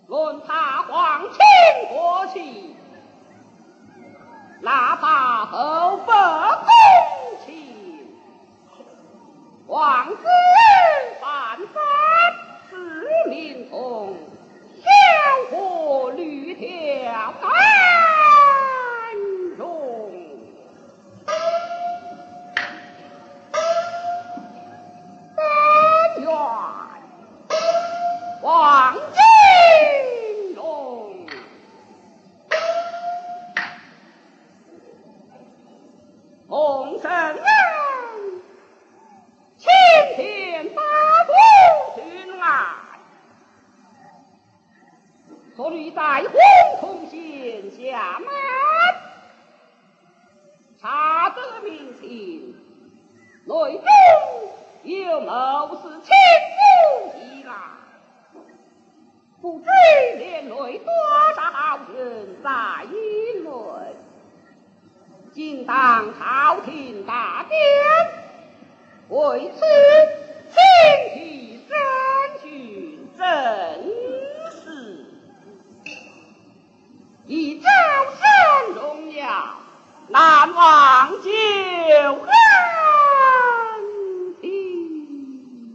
论他皇亲国戚，哪怕后伯公卿，皇子犯法，是民同，小火绿条难容。但愿皇金龙洪圣恩，青天大夫君爱，昨日在洪洞县下马，查得民情，内中有谋士亲赴一案，不知连累多少人在议论，今当朝廷大典，为此请替三军正视，以昭身荣耀，难忘旧恩情。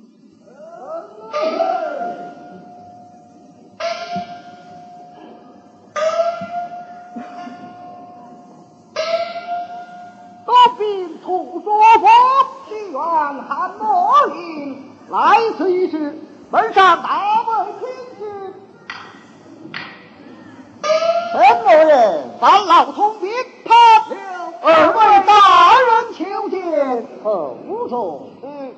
多兵吐说佛，西元汉莫林，来此一事，本上大为亲戚。陈某人烦恼聪明，他二位大人求见。 无错。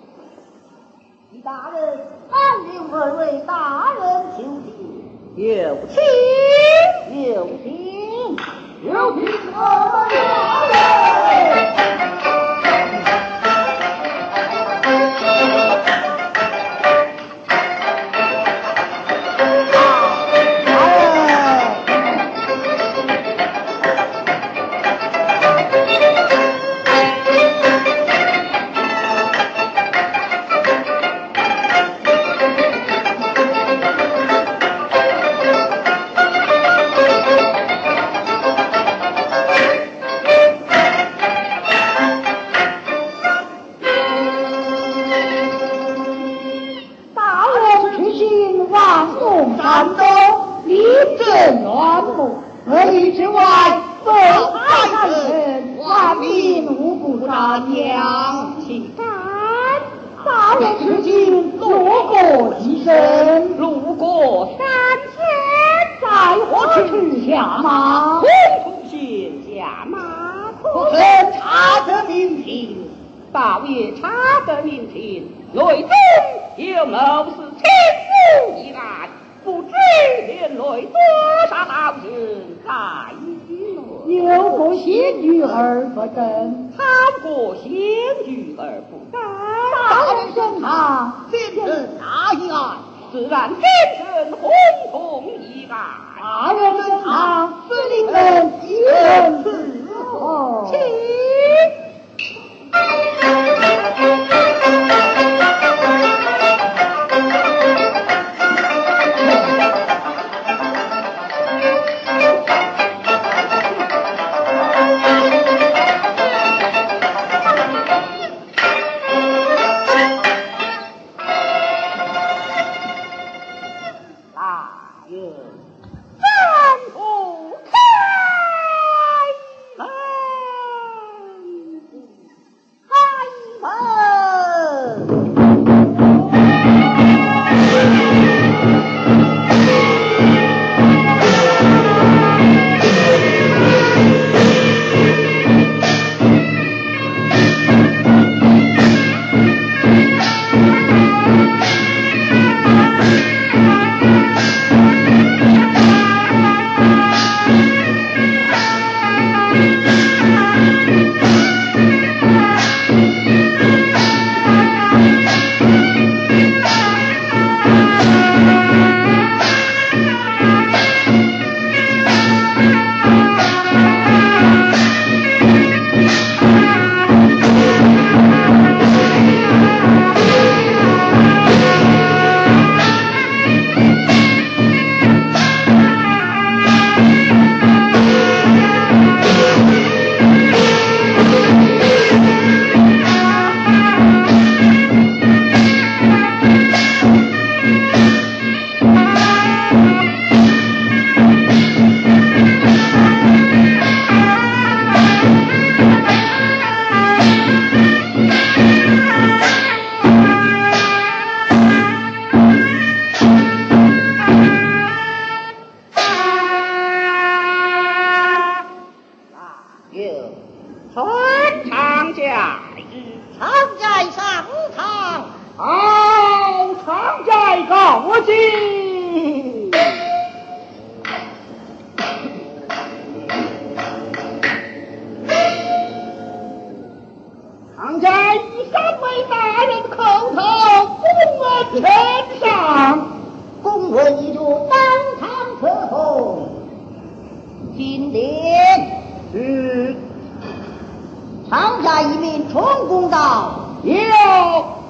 大人，安令二位大人求见。 有请，有请， 有请二位大人。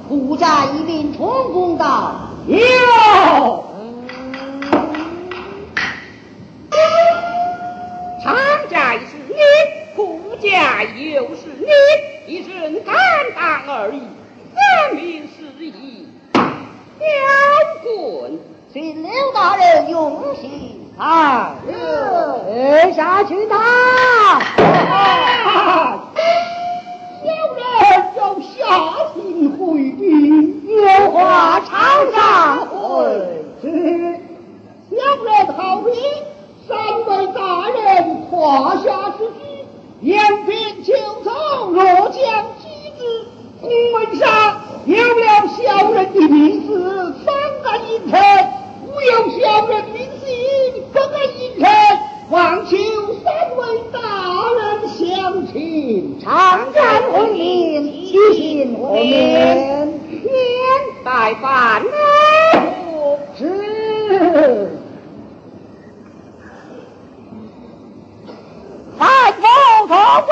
顾家一名冲公道。 有。 常家是你，顾家又是你，一人担当而已，分明是以刁棍。 请刘大人用心哎，下去打！小人要下心回避，有话常上回。是，小人好比三位大人胯下之举，言平求走，若将机智，公文上有了小人的名字，方敢应承；无有小人名姓，不敢应承。望求三位大人相请， 常战婚姻，齐心和面。 面带饭呢？ 是。 范夫同坐。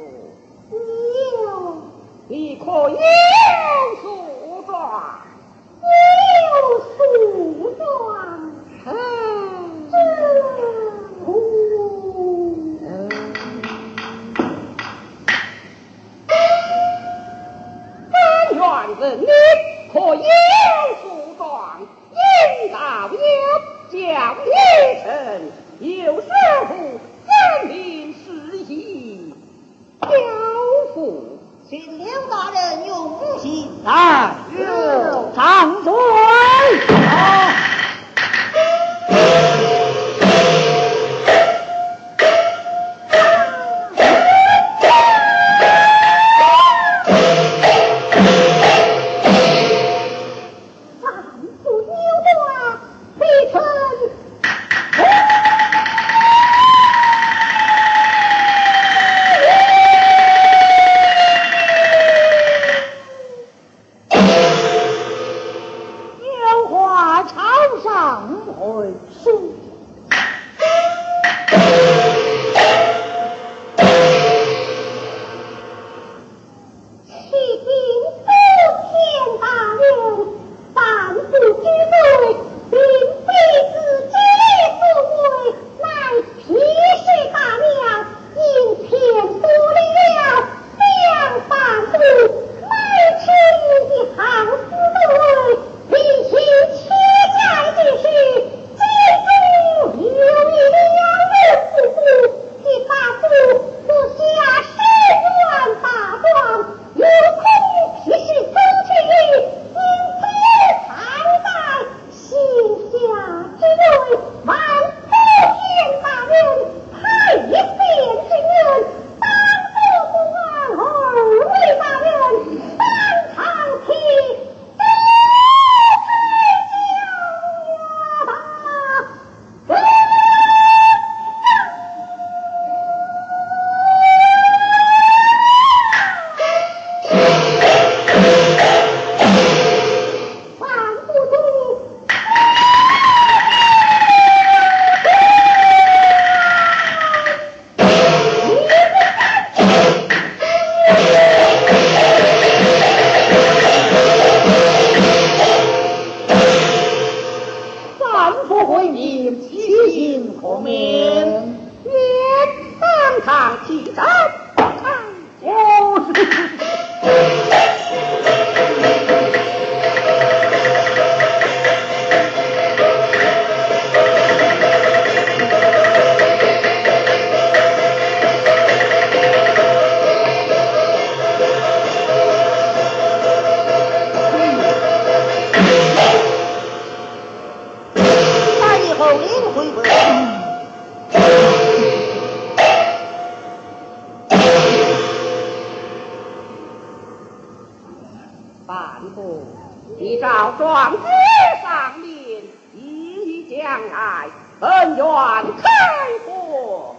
说， 有你可有诉状？ 有诉状。 但愿人你可有诉状，应当有将一臣，有师傅证明事宜，交付。 请刘大人用心。 来，长嘴。 半步依照状子上面，一将来，本愿开火。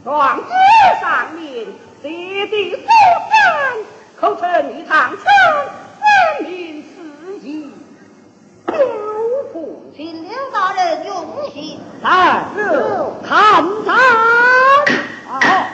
状纸上面写的书山，口称一堂称，分明是意。刘父请刘大人用心。 在看看。好。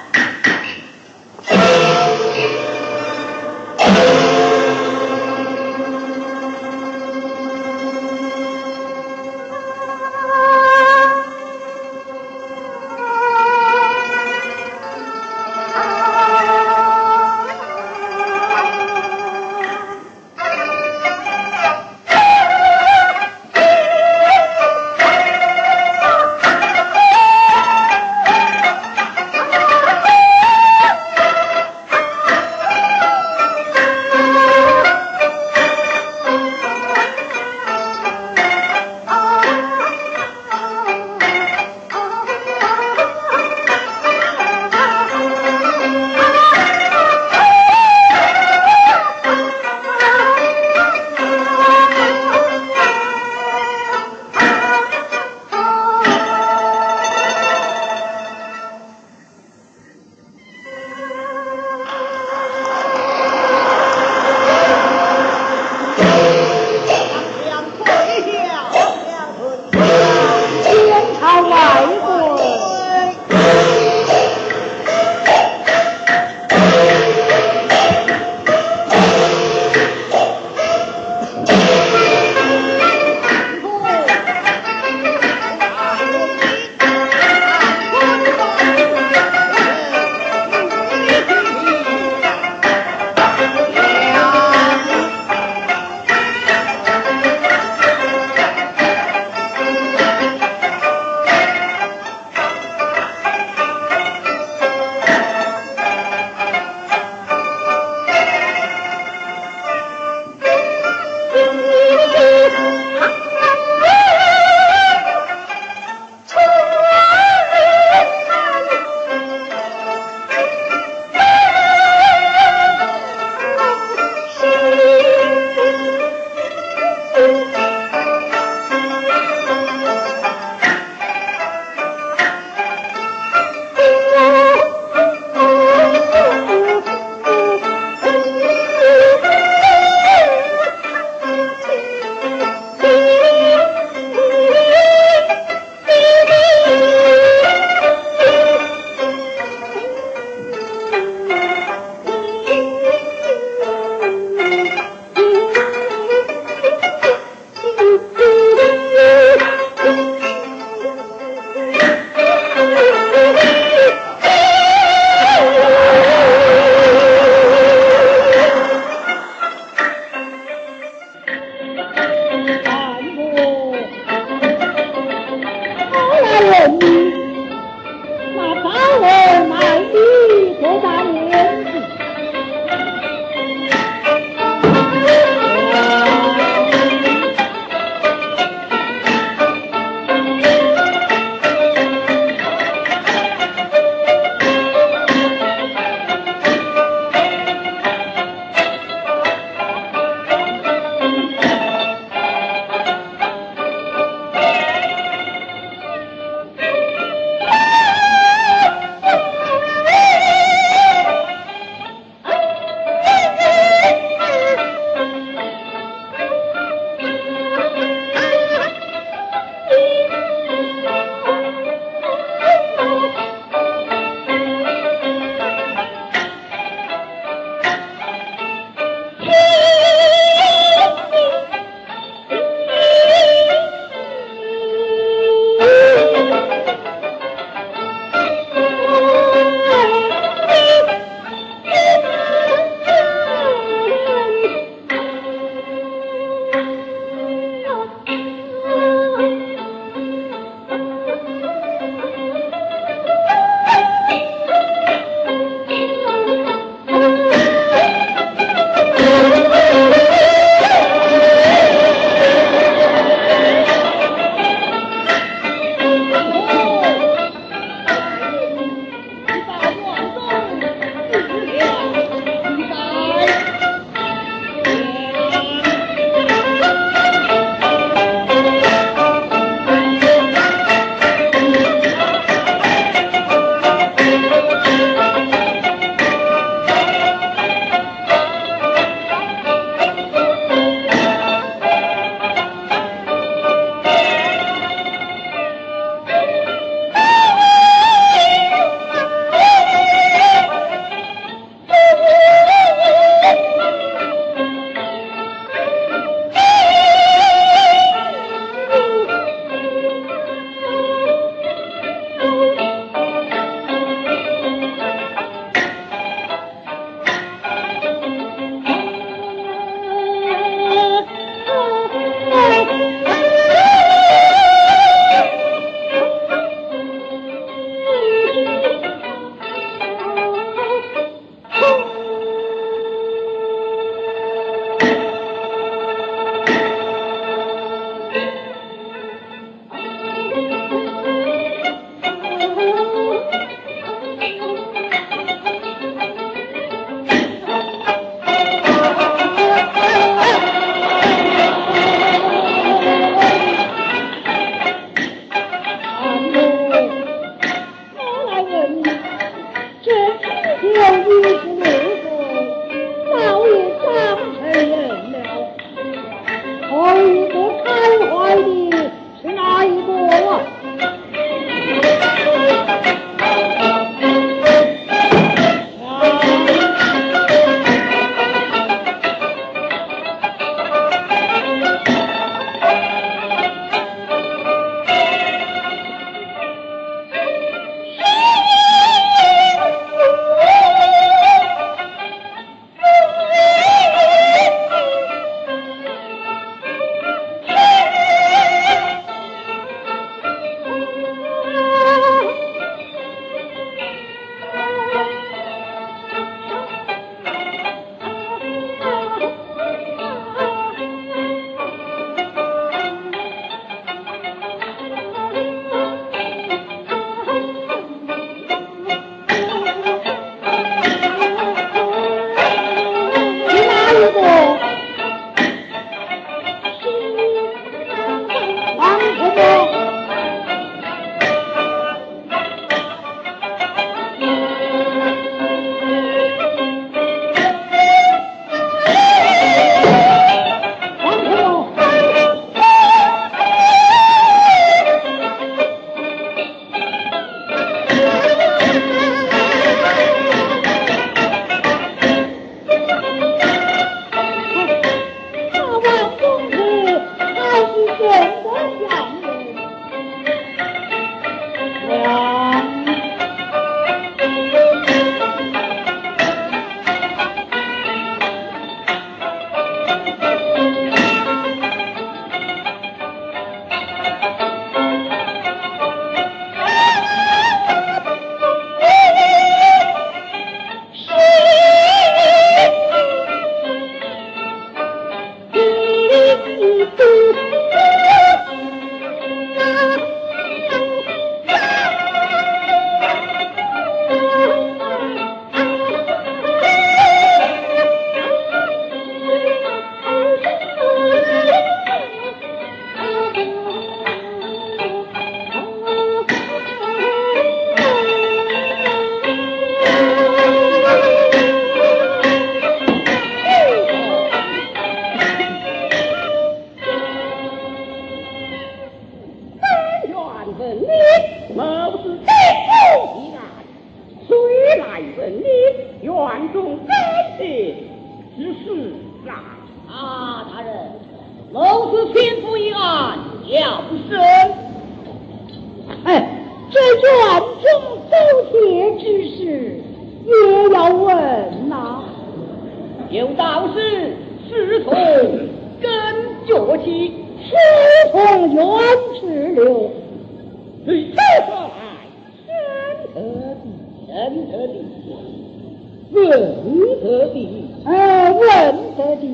臣你院中真切之事啊！ 大人，某是天父一案要审。 这院中走铁之事也要问呐。 有道是师从根脚起， 师从远之流。 对这说来，深得地，问得地， 问得地，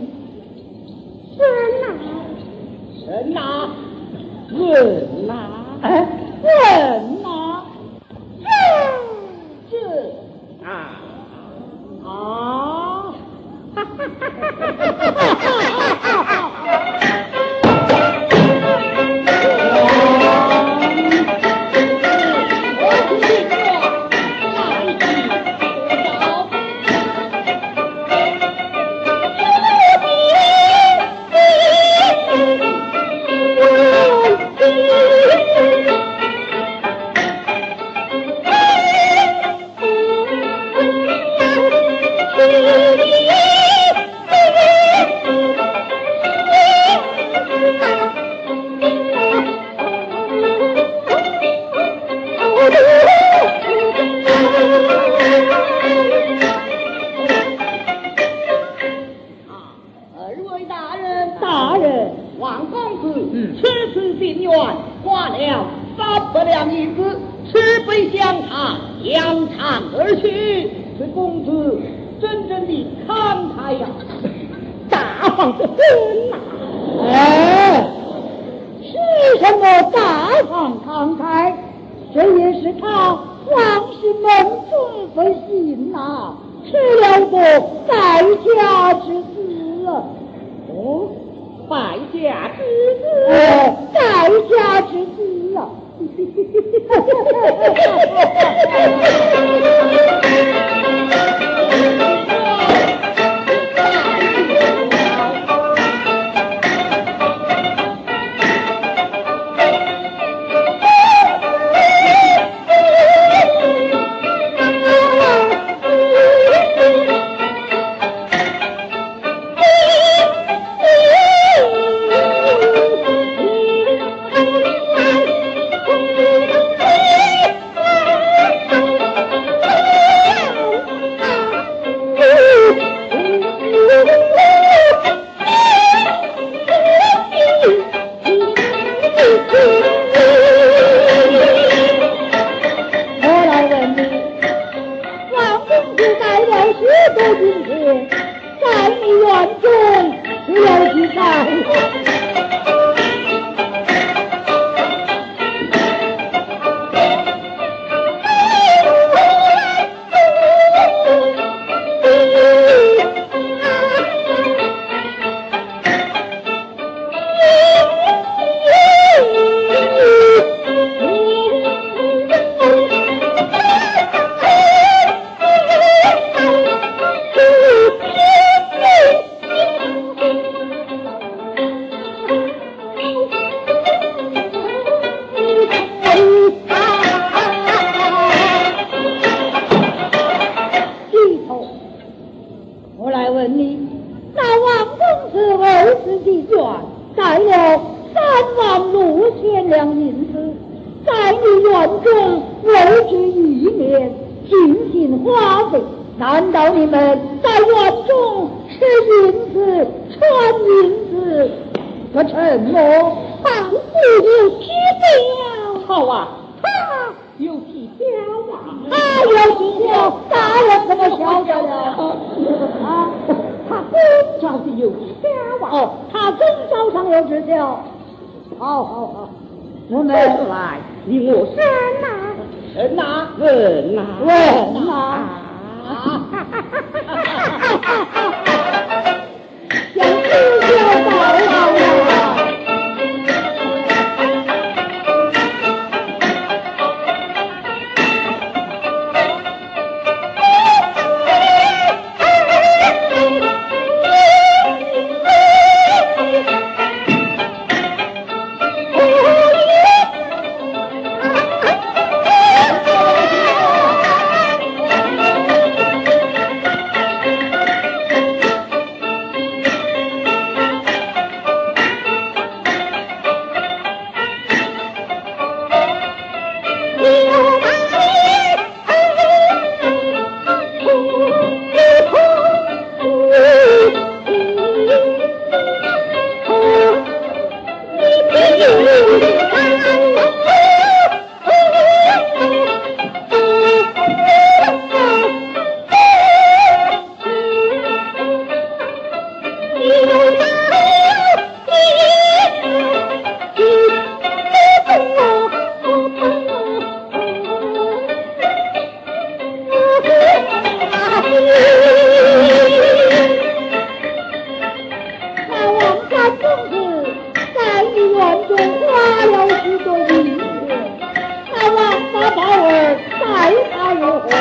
神呐，问呐， 问呐， 这啊， 哈哈那王三公子在医院中花了许多银钱，那王八宝儿待他如何？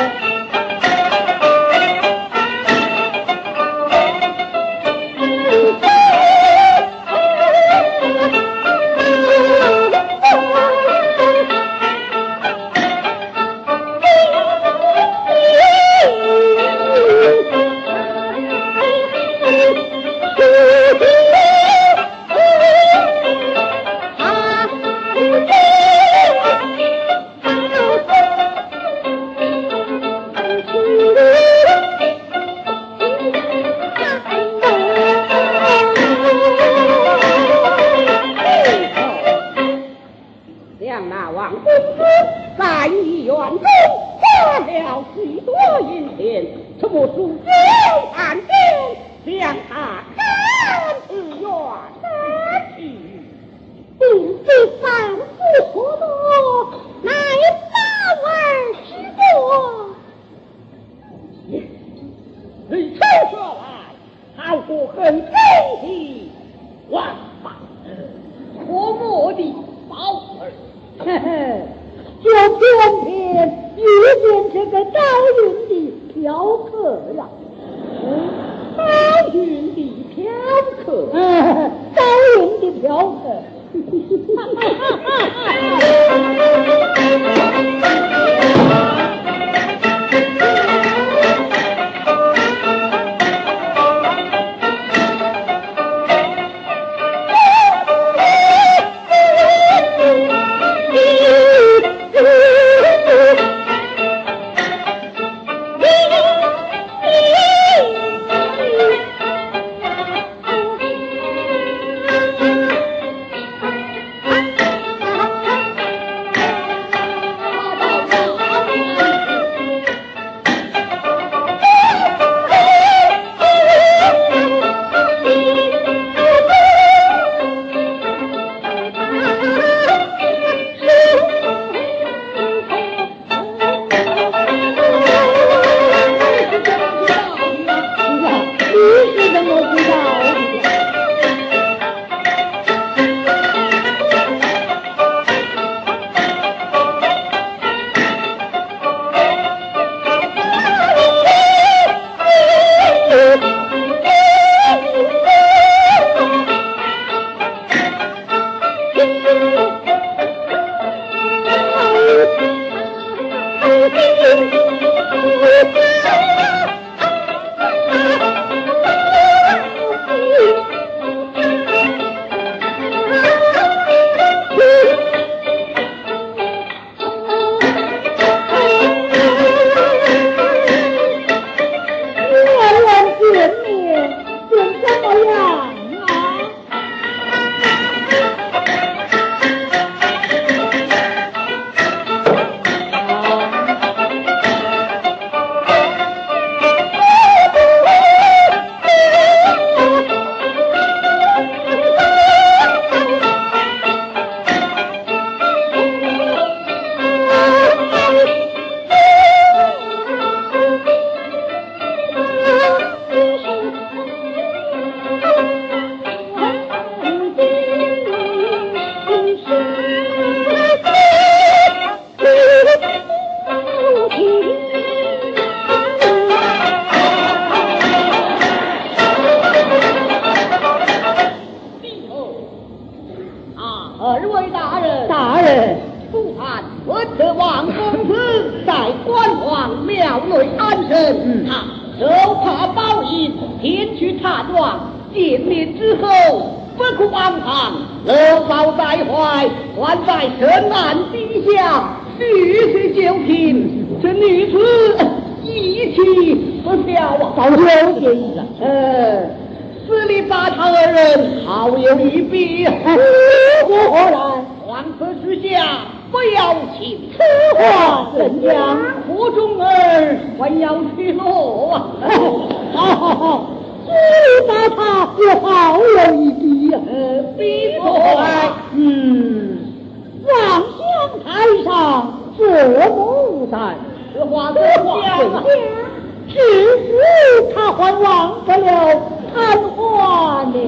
还忘不了谈话呢。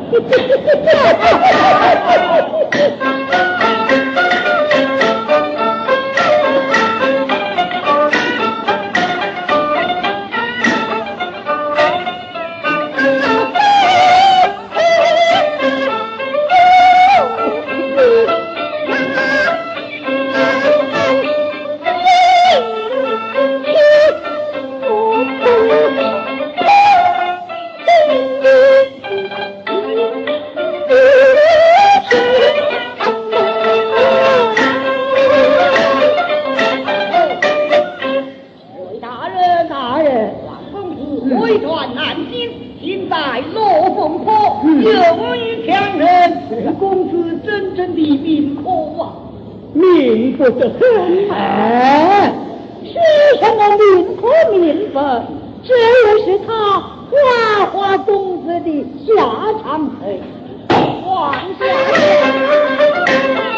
命不得很哎，是什么名可名分？这也是他花花公子的下场哎，皇下。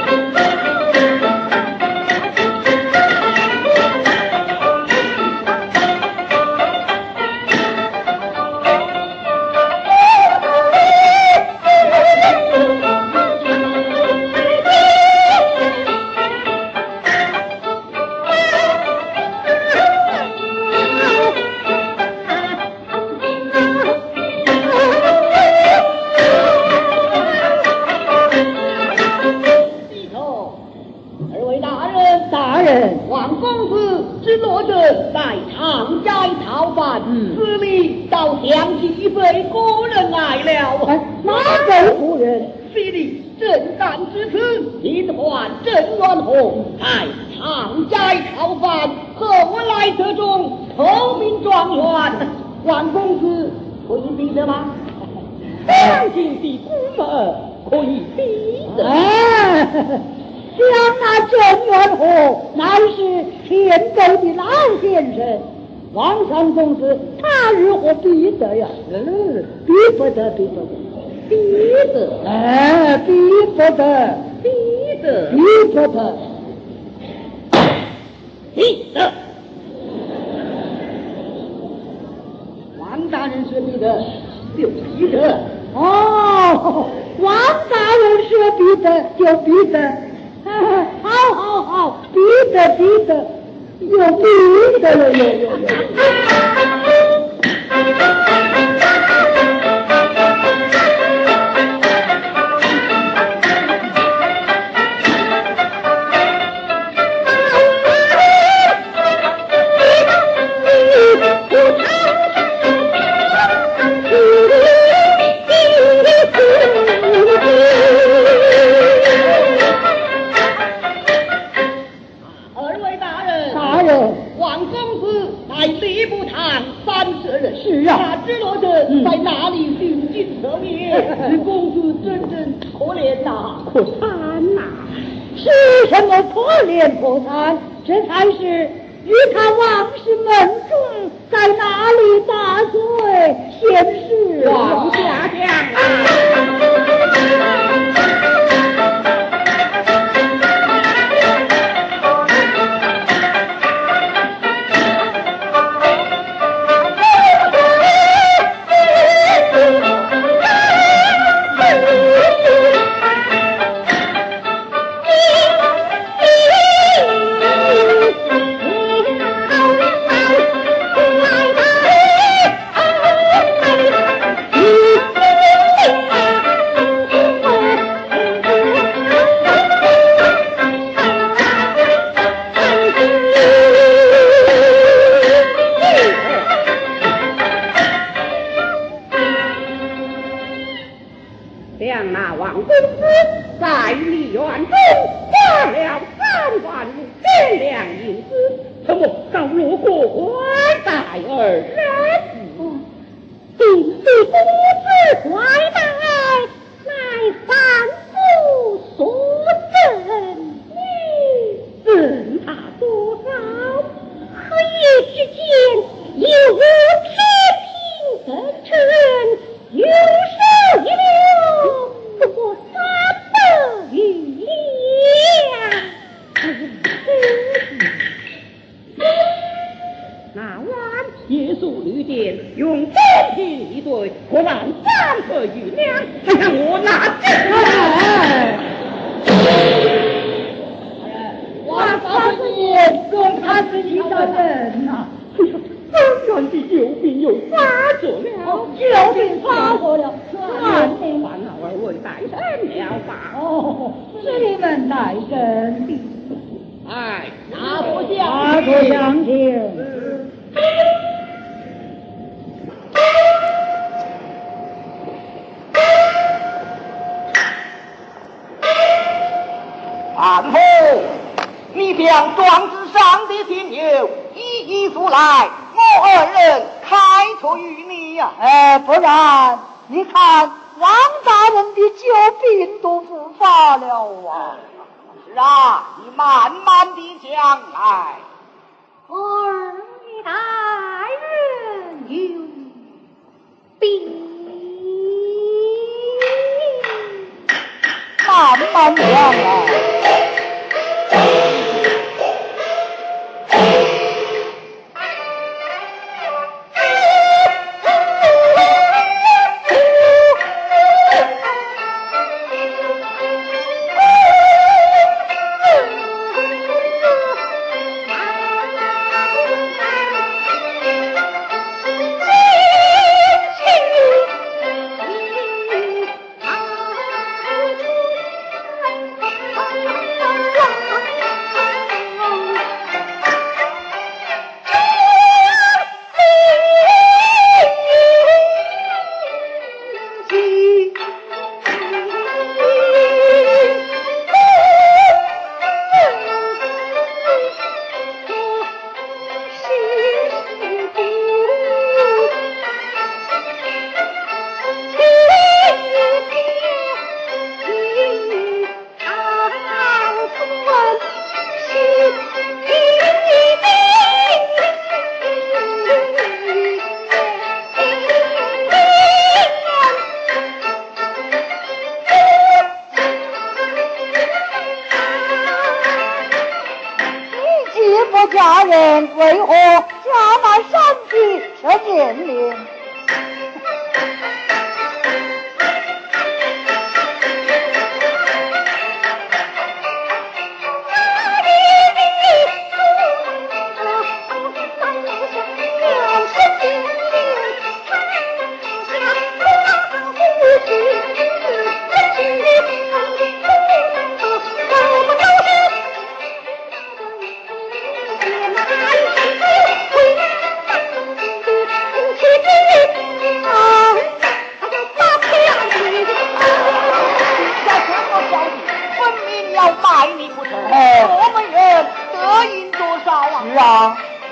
王公子只落着在长斋讨饭，司礼倒想起一位故人来了。 哪位故人？ 司礼正旦之子，名唤郑元洪，在长斋讨饭，后来得中头名状元。王公子可以比得吗？ 将军的姑儿可以比得。 像那郑元洪乃是天州的老先生，王上公子他如何比得呀？比不得，比不得， 比得， 比不得， 比得， 比不得， 比得。 王大人说比得就比得。 哦，王大人说比得就比得。好，比得，有比得了，有。 在哪里寻经测面？公子真可怜呐， 可惨呐！ 是什么可怜可惨？这才是与他王氏门中在哪里打罪现世王下将将那王公子在梨园中花了3万5千两银子，怎么遭落过坏待而人？ 定是公子坏待，乃反复所赠。 赠他多少？ 何以之间有无天平分称，有手一流，不过300余两。 那夜宿旅店，用公平一对，可让三合玉两，我拿王大人，公他是你的人呐！ 当然的救兵又发作了， 救兵发作了， 万二位带身了吧？ 哦，是你们带身的。 哎， 那不相信。 安后，你将状纸上的tin由一一诉来，我二人开脱于你呀。 不然你看王大人的救兵都不发了啊！ 是啊，你慢慢地讲来。 二位大人有病，慢慢讲来。家人为何加满山去这年龄？我们人得赢多少啊？是啊，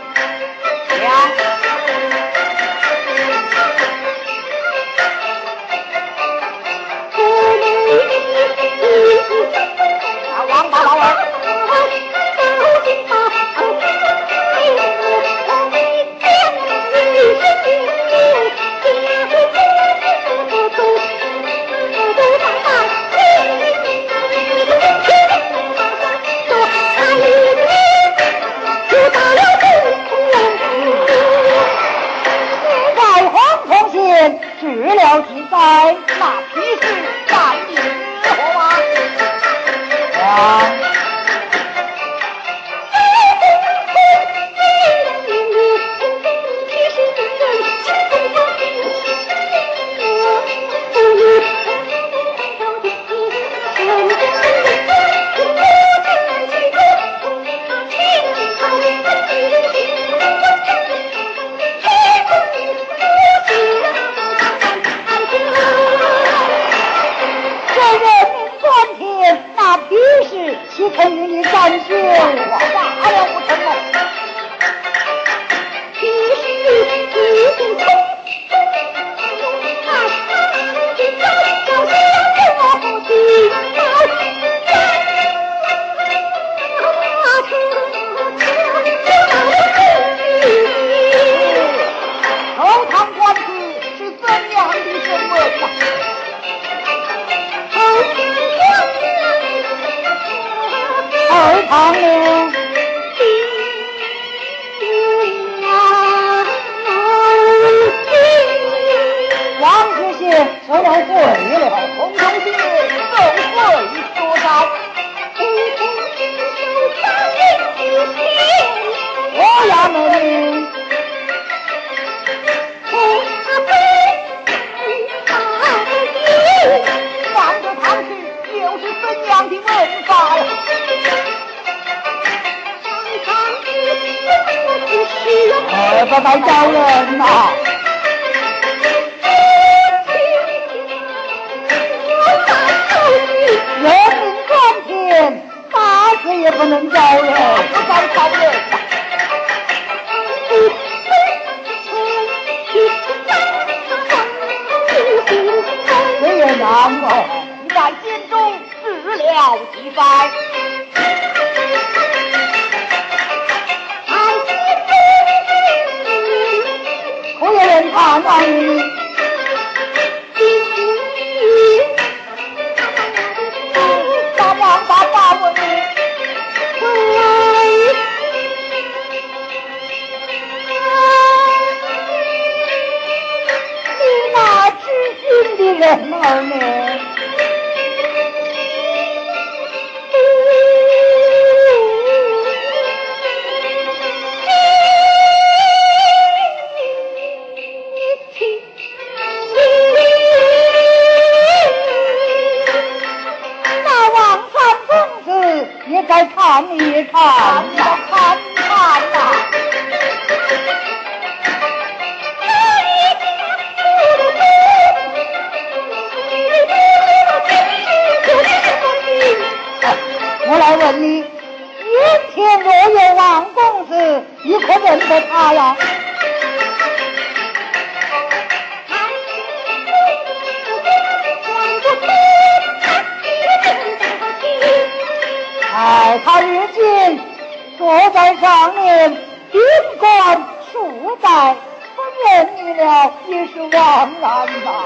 王八老儿。治疗之灾，那批是在你之后啊！ 我要跪了，红中姐更会说道。我要问你，放着堂去又是怎样的问法呀？不该叫人呐！人命关天，打死也不能叫人，不该叫人呐！这也难哦，在监中治疗几番。可有人看望你？大王八八问你，你那知心的人儿呢？再看一看呐，看看呐！我来问你，眼前若有王公子，你可认得他呀？他日今坐在上面，顶冠数代，不认你了也是枉然吧。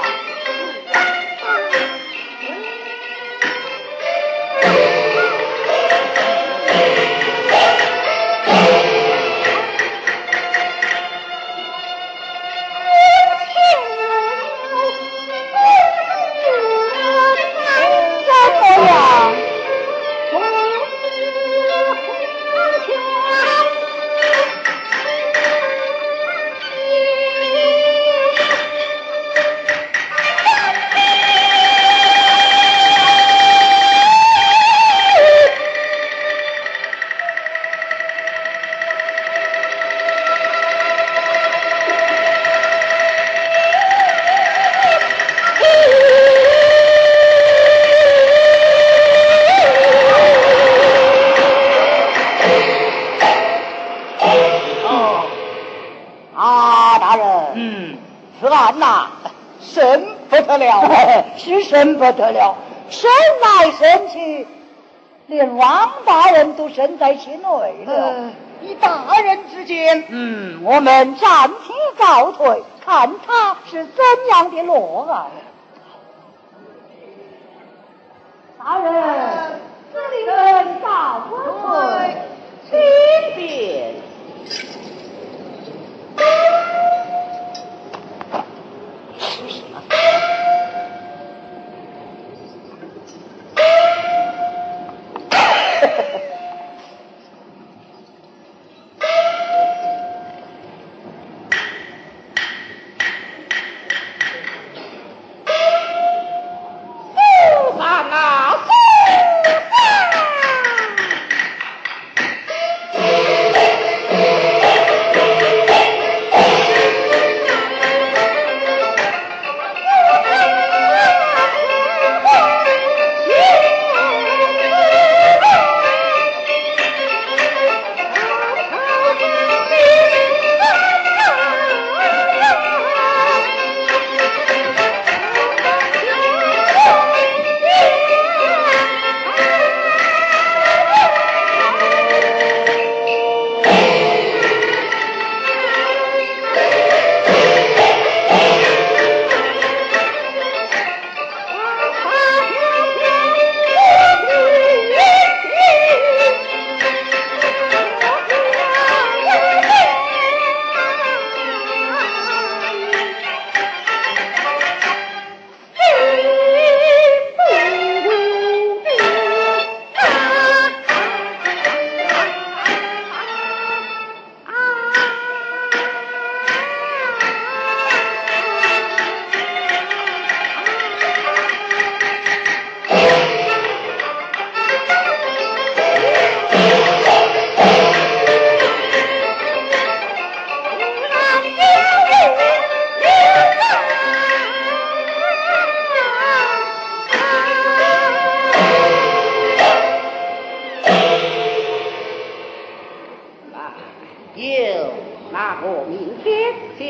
神不得了，是神不得了，神来神去，连王大人都身在其内了。 以大人之见， 我们暂且告退，看他是怎样的落案。大人，司令人告退， 请便。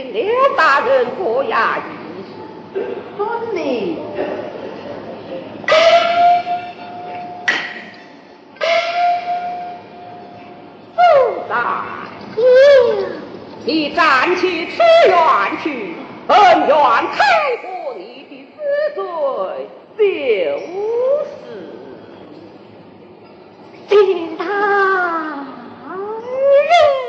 请刘大人过衙一事。 遵命。 不大，你暂去此院去，本院开过你的死罪，就是请大人。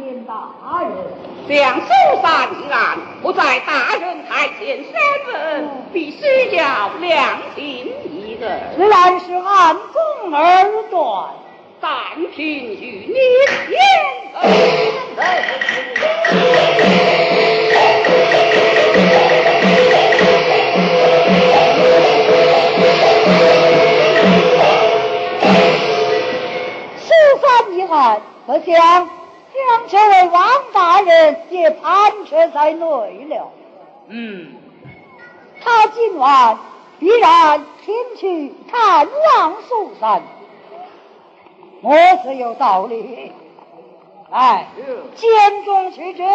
见大人。 将苏三一案不在大人台前审问，必须要量刑一人。 自然是按公而断， 但凭与你言案，可想这位王大人也盘车在内了。他今晚必然前去看望苏三，莫是有道理。哎，监中取之。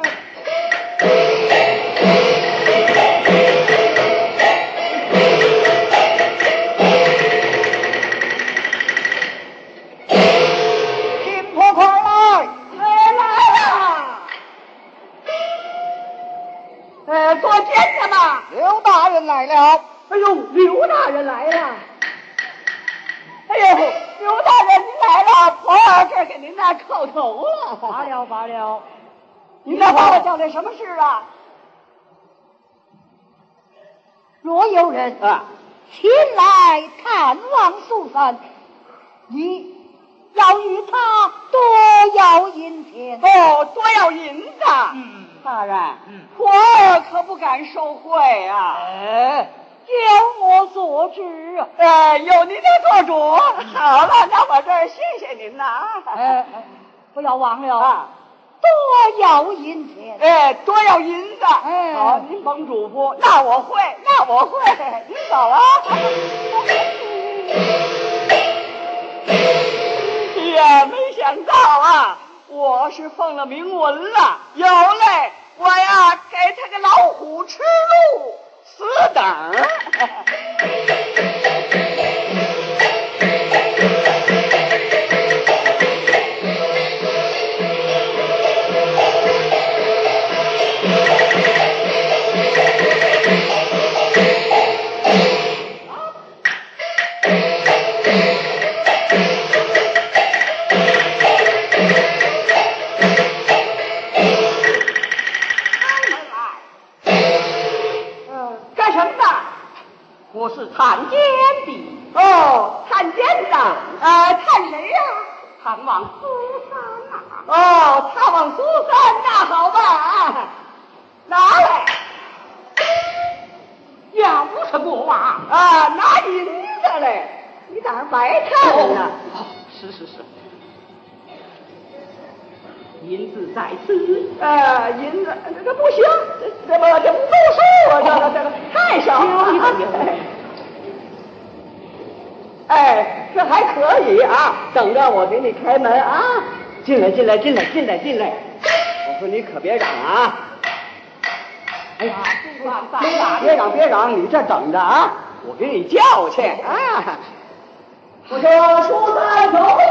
做监的嘛， 刘大人来了。 哎呦，刘大人来了！ 哎呦，刘大人您来了，我这给您那叩头了。罢了，您这把我叫来什么事啊？若有人前来探望苏三，你要与他多要银钱。 多要银子。 大人， 我可不敢收贿啊！ 由我做主。 有您的做主。好了，那我这谢谢您呐。 不要忘了多要银钱。 多要银子。好，您甭嘱咐，那我会。您走啊。呀，没想到啊！我是奉了明文了，有嘞，我呀给他个老虎吃路，死等。 我是探监的。 探监的。探谁呀？ 探望苏三啊。 探望苏三，那好吧。拿来。 要什么啊？ 拿银子嘞。你咋白看呢？ 是。银子在此。 银子这不行，这不够数啊！这个太少了。这还可以啊！等着我给你开门啊！进来！我说你可别嚷啊！哎呀，别嚷！你这等着啊！我给你叫去啊！我说苏三走了。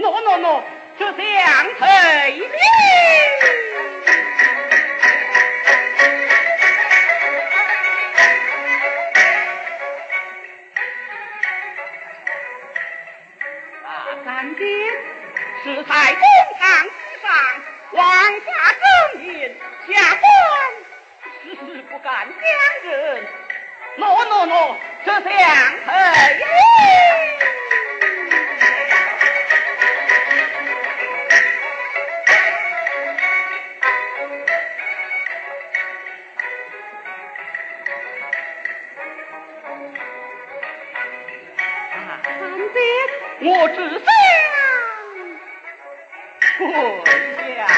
喏，这相配哩。三姐是在公堂之上枉法正淫，下官实不敢相认。喏，这相配哩。我只想跪下。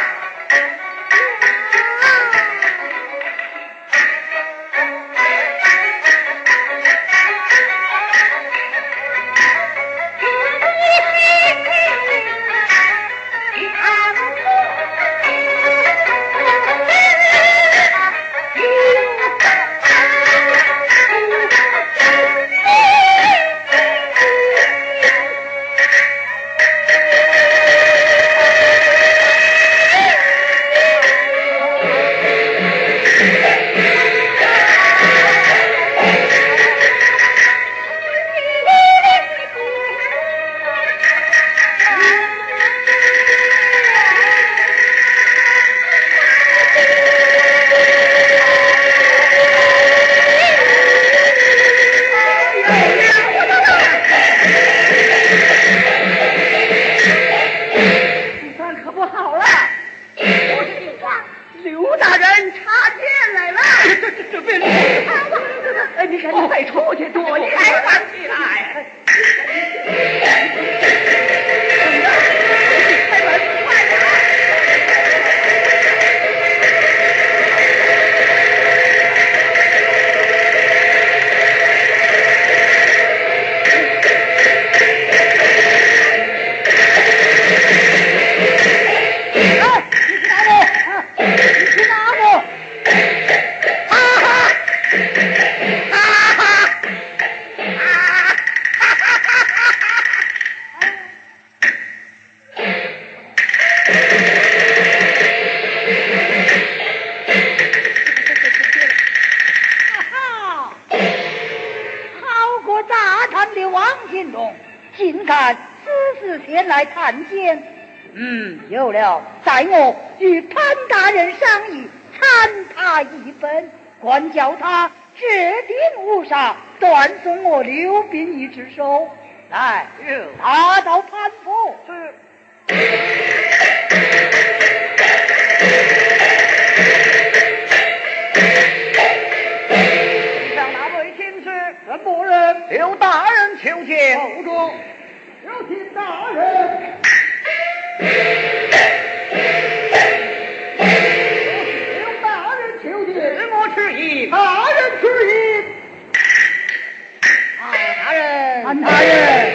有了，待我与潘大人商议，参他一本，管教他制定无杀，断送我刘斌一只手。来，拿到潘府。 向哪位请示？任某人刘大人求见。 口中有请大人。大人赐意。 大人， 潘大人，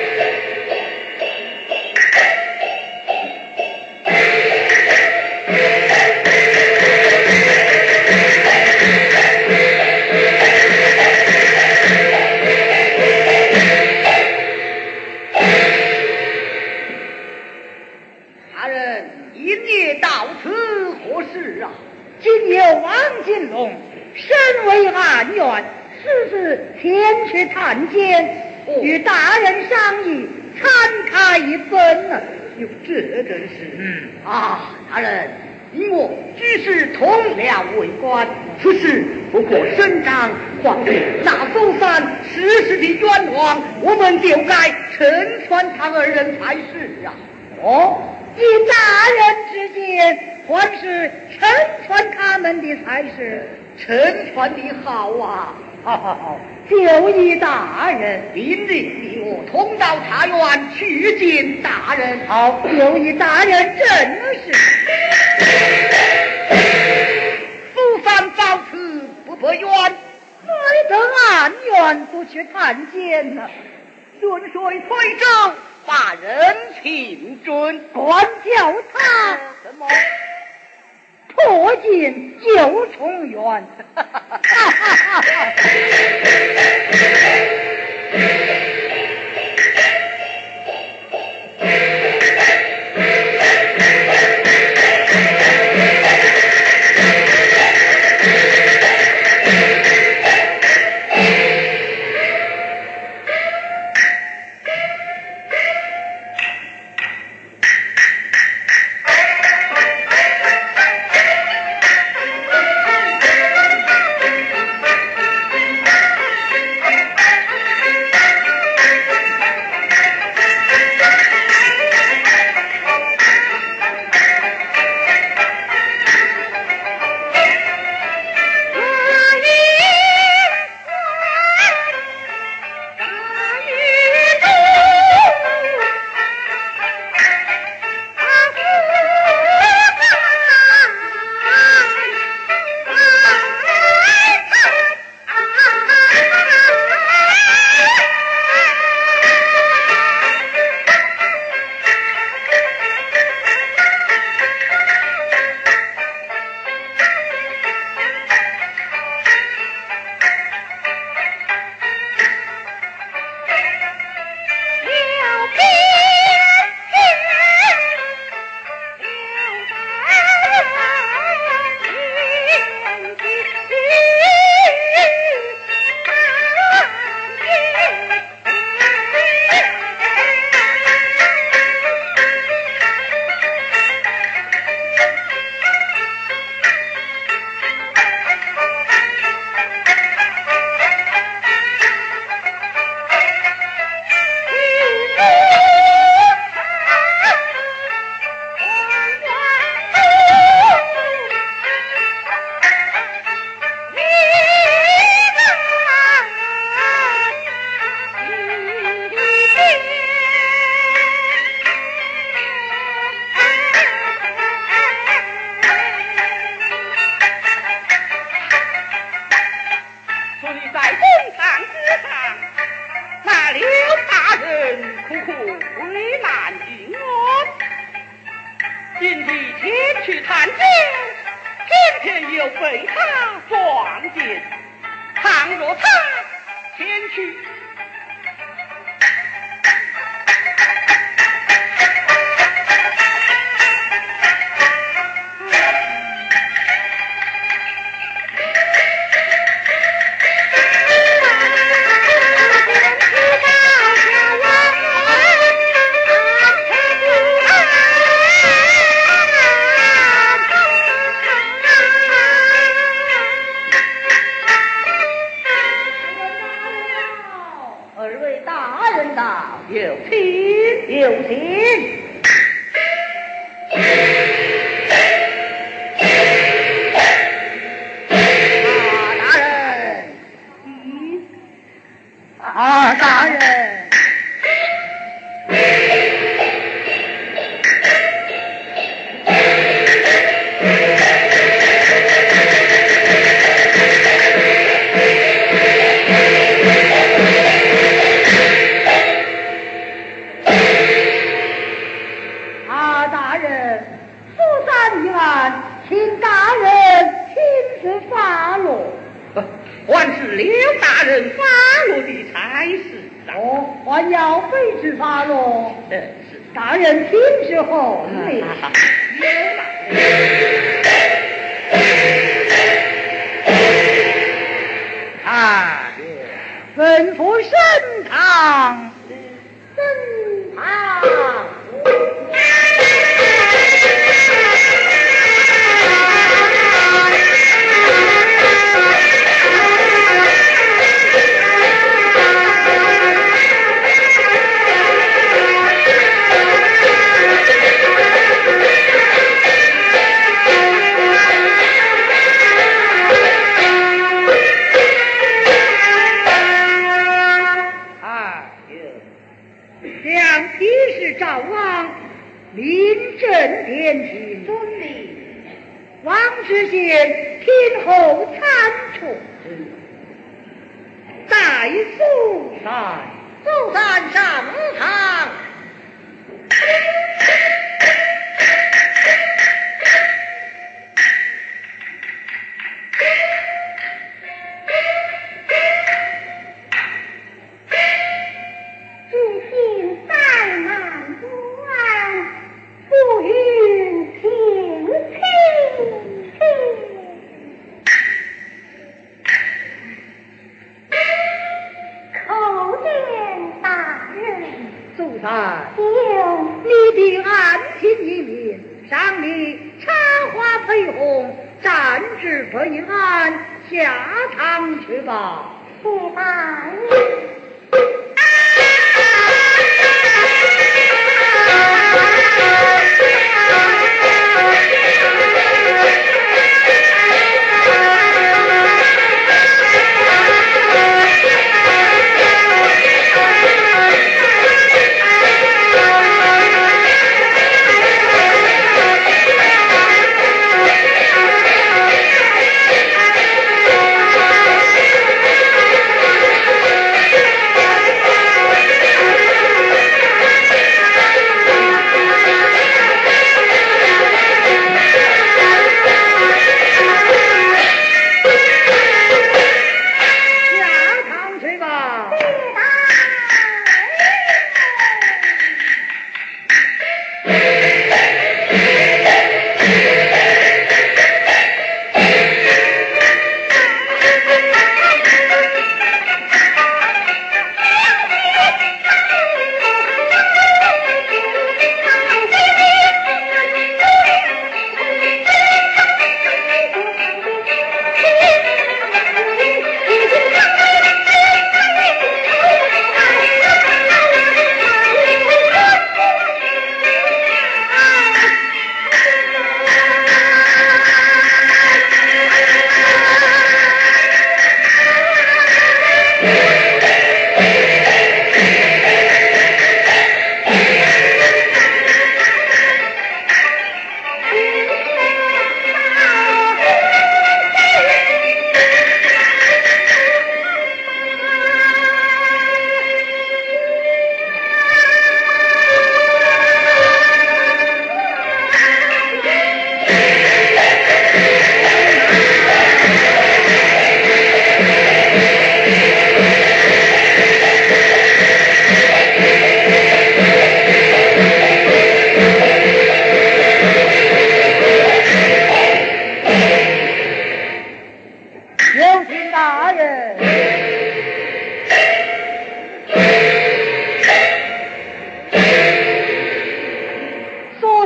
大人，今夜到此何事啊？ 今有王金龙身为案员，私自前去探监，与大人商议参他一本呢。 有这件事？大人，你我只是同僚为官，此事不过伸张皇帝那周三事实的冤枉，我们就该惩传他二人才是啊。 以大人之见，还是惩传他们的才是。 惩传的好啊！ 好，就依大人明日我同到茶园去见大人。 好，就依大人正是。 夫犯到此不不冤， 非得案员不去探监呢？ 顺水推舟，把人请准， 管教他什么？ 破镜又重圆。 被他撞见。倘若他前去， 有请，有请。大人，大人。 还是刘大人发落的差事哦，还要费之发落。 是大人听之后呢？吩咐升堂，升堂。将提示赵王，临阵点兵。遵命。王知县听候参出。在苏山，苏山上堂。你的安亲一命，上你插花配红，暂至备案，下堂去吧。谢大人。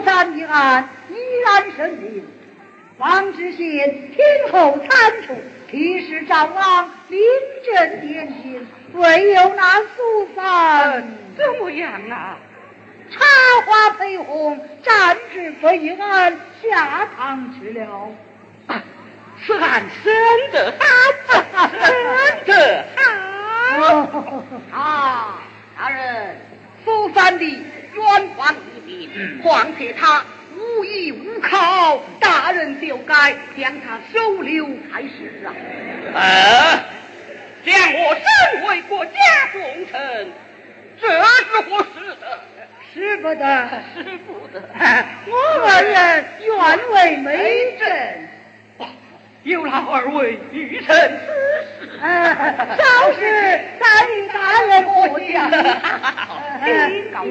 山一案依然审理，王知县听候参处，提示赵王临阵点刑，唯有那苏三怎么样啊？ 插花配红，暂时非案下堂去了。 此案审得好，审得好。 啊，大人，苏三的冤枉一名，况且他无依无靠，大人就该将他收留才是啊。 将我身为国家重臣，这是何事的？ 使不得， 使不得。 我二人愿为媒人。 有劳二位御臣此事， 稍事再与大人过讲。 高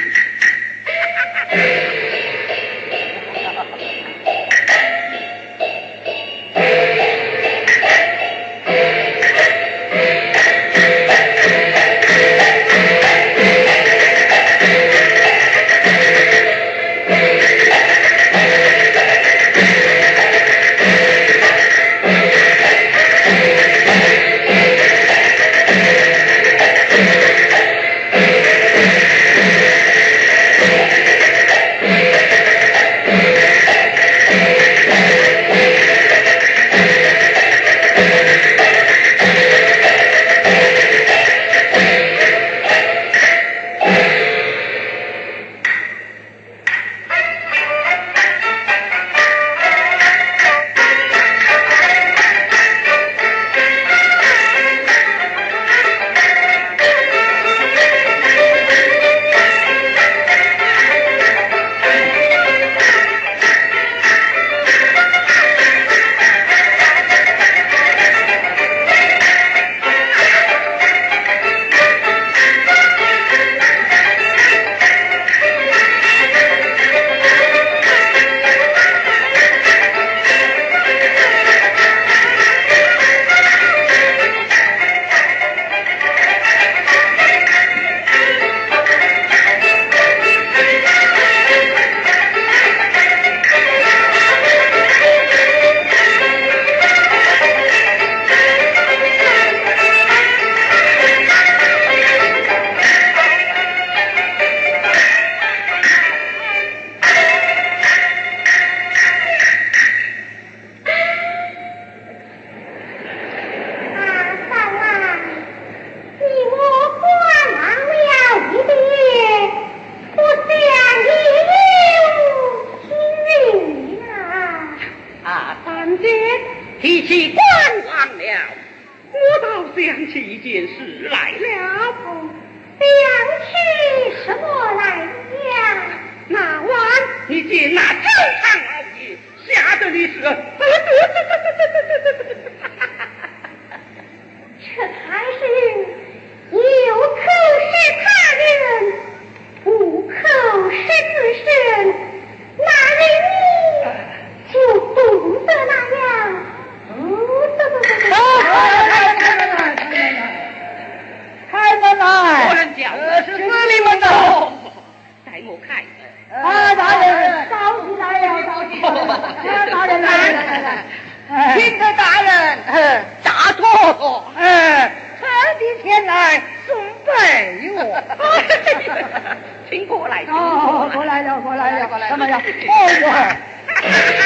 提起观望了，我倒想起一件事来了。 想起什么来呀？ 那晚你见那周长老爷，吓得你是这才是有口是他人，无口是自身，那为你就懂得那样。 开门来！ 我人讲的是司令们的，带我看一看。大人，着急来了，着急！大人来，请得大人，大托托，特地前来送备我。 请过来， 哦，过来了，怎么样？哦哟。